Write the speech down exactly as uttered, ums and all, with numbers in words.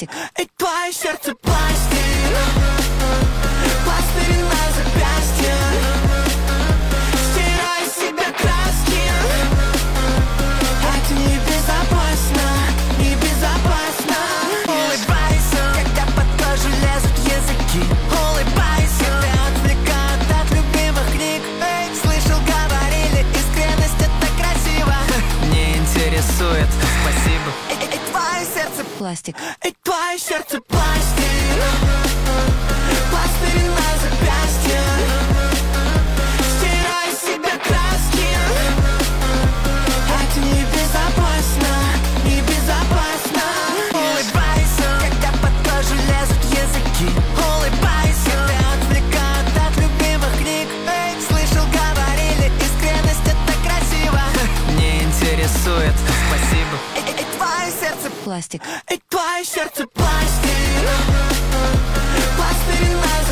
Пластик. И твое сердце пластик, пластырь на запястье. Стирай с себя краски. Это небезопасно, небезопасно. Улыбайся, когда под кожу лезут языки. Улыбайся, тебя отвлекают от любимых книг. Эй, слышал, говорили, искренность это красиво. Не интересует, спасибо. И, и, и твое сердце Пластик. И твое сердце пластик, пластырь на запястье. Стирай с себя краски. Это небезопасно, небезопасно. Улыбайся, когда под кожу лезут языки. Улыбайся, тебя отвлекают от любимых книг. Эй, слышал, говорили, искренность это красиво. Не интересует, спасибо. И, и, и твое сердце Пластик. И твое сердце пластик, пластырь на